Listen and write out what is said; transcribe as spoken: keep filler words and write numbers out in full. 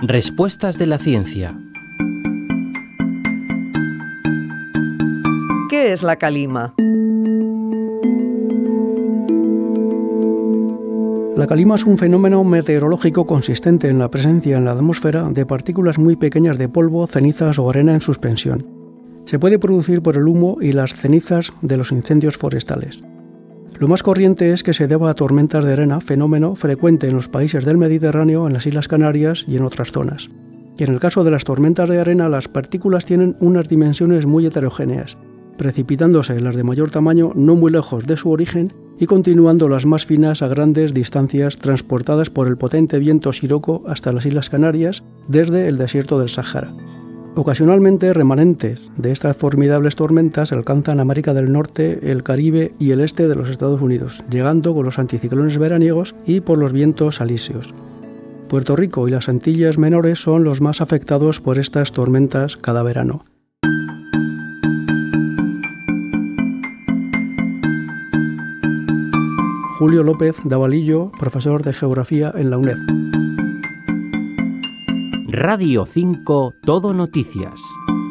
Respuestas de la ciencia. ¿Qué es la calima? La calima es un fenómeno meteorológico consistente en la presencia en la atmósfera de partículas muy pequeñas de polvo, cenizas o arena en suspensión. Se puede producir por el humo y las cenizas de los incendios forestales. Lo más corriente es que se deba a tormentas de arena, fenómeno frecuente en los países del Mediterráneo, en las Islas Canarias y en otras zonas. Y en el caso de las tormentas de arena, las partículas tienen unas dimensiones muy heterogéneas, precipitándose las de mayor tamaño no muy lejos de su origen y continuando las más finas a grandes distancias transportadas por el potente viento siroco hasta las Islas Canarias desde el desierto del Sáhara. Ocasionalmente, remanentes de estas formidables tormentas alcanzan América del Norte, el Caribe y el este de los Estados Unidos, llegando con los anticiclones veraniegos y por los vientos alisios. Puerto Rico y las Antillas Menores son los más afectados por estas tormentas cada verano. Julio López Davalillo, profesor de Geografía en la UNED. Radio cinco, Todo Noticias.